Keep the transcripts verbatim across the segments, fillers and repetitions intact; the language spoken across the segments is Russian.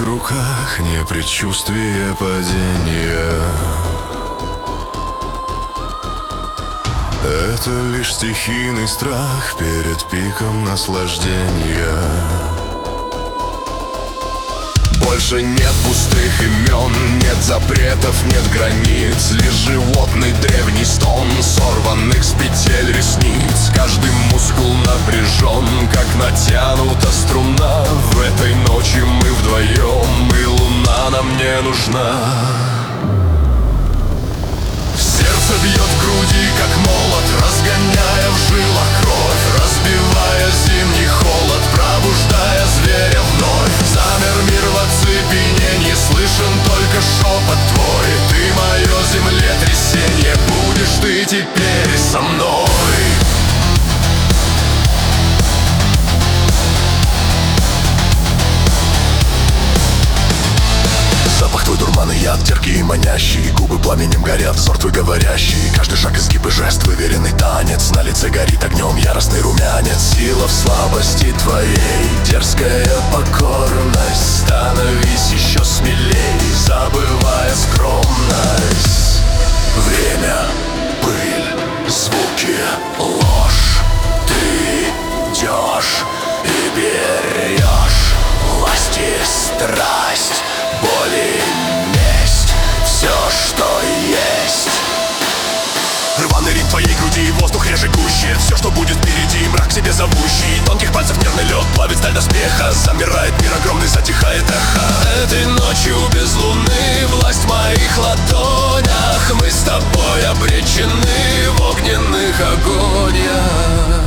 руках не предчувствие падения. Это лишь стихийный страх перед пиком наслаждения. Больше нет пустых имен, нет запретов, нет границ. Лишь животный древний стон сорванных с петель ресниц. Каждый мускул напряжен, как натянута струна. В этой ночи мы вдвоем, и луна нам не нужна. Сердце бьет в груди, как молот, разгоняя в жилах кровь, разбивая зимний холод, пробуждая зверя вновь. Замер мир в оцепенении, слышен только шепот твой. Ты мое землетрясение, будешь ты теперь со мной. Запах твой дурман и яд, терпкий и манящий. Губы пламенем горят, взор твой говорящий. Каждый шаг, изгиб и жест, выверенный танец. На лице горит огнем яростный румянец. Сила в слабости твоей, дерзкая покорность. Становись еще смелей, забывая скромность. Время, пыль, звуки, ложь. Ты идешь и берешь власть и страсть, боль и месть, все, что есть. Рваный ритм твоей груди, воздух реже гуще. Все, что будет впереди, мрак к себе зовущий. Тонких пальцев нервный лед плавит сталь доспеха. Замирает мир огромный, затихает эхо. Этой ночью без луны власть в моих ладонях. Мы с тобой обречены в огненных огонях.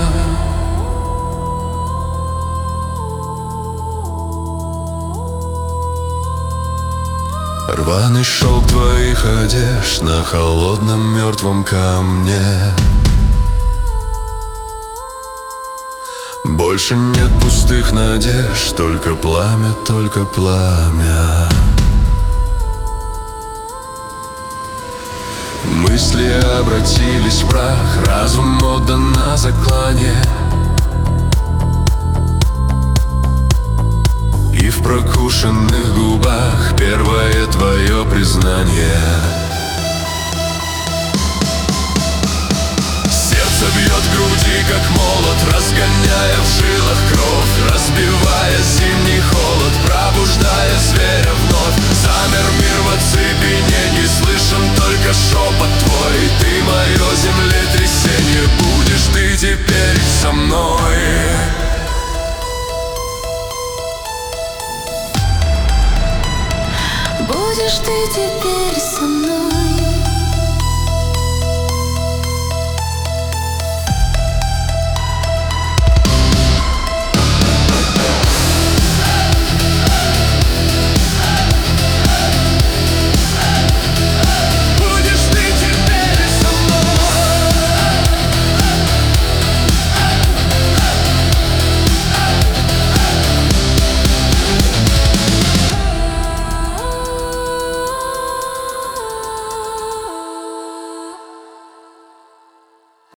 Рваный шелк твоих одежд на холодном мертвом камне. Больше нет пустых надежд, только пламя, только пламя. Мысли обратились в прах, разум отдан на заклание. И в прокушенных губах первое твое признание. Сердце бьет в груди, как молот, разгоняя в жилах кровь, разбивая зимний холод, пробуждая зверя вновь. Замер мир в оцепенении, слышен только шепот твой. Ты мое земля.